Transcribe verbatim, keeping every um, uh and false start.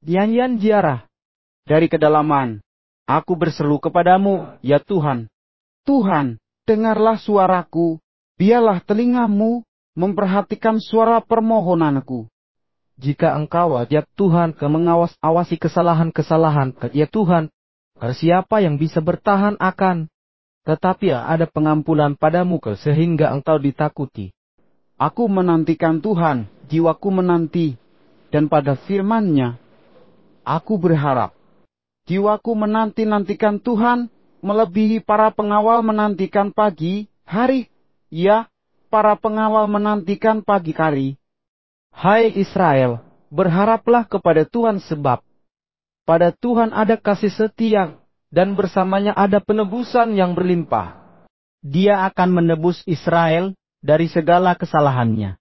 Nyanyian ziarah. Dari kedalaman, aku berseru kepadamu, ya Tuhan. Tuhan, dengarlah suaraku, biarlah telingamu memperhatikan suara permohonanku. Jika engkau, ya Tuhan, ke mengawas-awasi kesalahan-kesalahan, ya Tuhan, siapa yang bisa bertahan akan? Tetapi ada pengampunan padamu ke sehingga engkau ditakuti. Aku menantikan Tuhan, jiwaku menanti, dan pada firman-Nya aku berharap. Jiwaku menanti-nantikan Tuhan, melebihi para pengawal menantikan pagi hari. Ya, para pengawal menantikan pagi hari. Hai Israel, berharaplah kepada Tuhan sebab pada Tuhan ada kasih setia, dan bersamanya ada penebusan yang berlimpah. Dia akan menebus Israel dari segala kesalahannya.